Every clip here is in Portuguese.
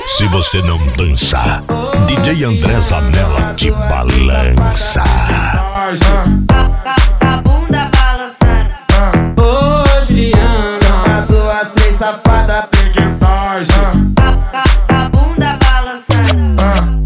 Se você não dançar, DJ André Zanella te balança. A bunda balançando. Ô Juliana, duas, três safadas pequetais. A bunda balançando.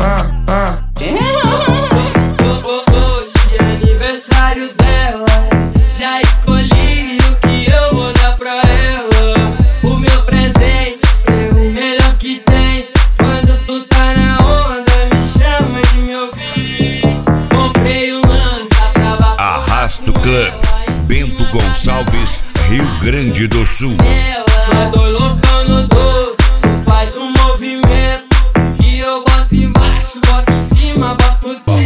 hoje é aniversário dela. Já escolhi o que eu vou dar pra ela. O meu presente é o melhor que tem. Quando tu tá na onda, me chama de meu bis. Comprei um lança pra bater. Arrasto Club, Bento Gonçalves, Rio Grande do Sul. Eu tô loucão no doce, tu faz um movimento que eu boto embaixo, boto em cima, boto dentro.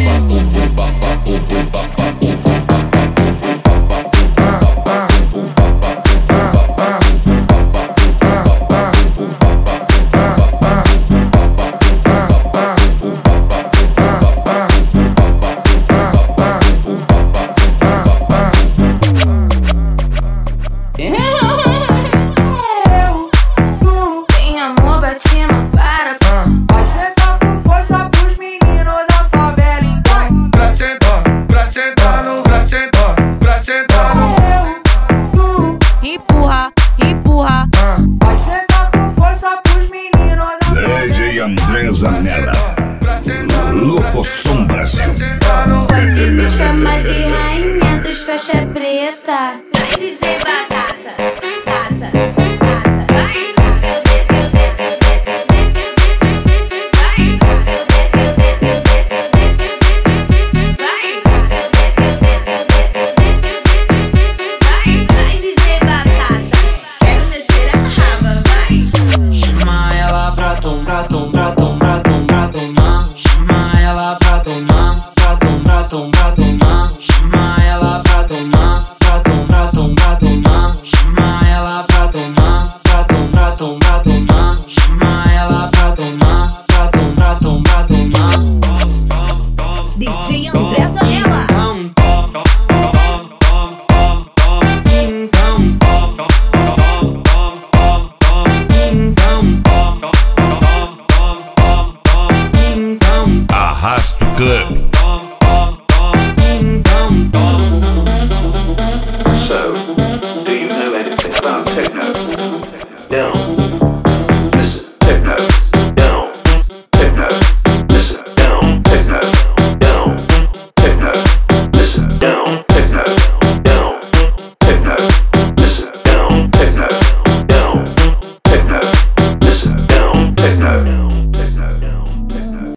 Tem amor batendo para. Vai sentar com força pros meninos da favela, então. Pra sentar no, pra sentar no. Empurra, empurra. Vai sentar com força pros meninos da DJ André Zanella, Locoção Brasil. Pode me chamar de rainha dos faixa preta. Vai dizer batata, batata, batata. Vai, eu desço, eu desço, eu desço, eu desço, eu desço, eu desço. Vai, eu desço, eu desço, eu desço, eu desço, eu desço. Vai, eu desço, eu desço, eu desço, eu desço, eu desço. Vai, vai dizer batata. Quero mexer a raba, vai. Chama ela pra tomar, tomar, tomar, tomar, tomar. Chama ela pra tomar, pra tomar, tomar, tomar. Chama ela pra tomar, pra tomar, tomar, tomar. Chama ela pra tomar, pra tomar, tomar, tomar. Chama ela pra tomar, pra tomar, tomar, tomar. DJ André Zanella. Arrasto Club. So, do you know anything about techno? No.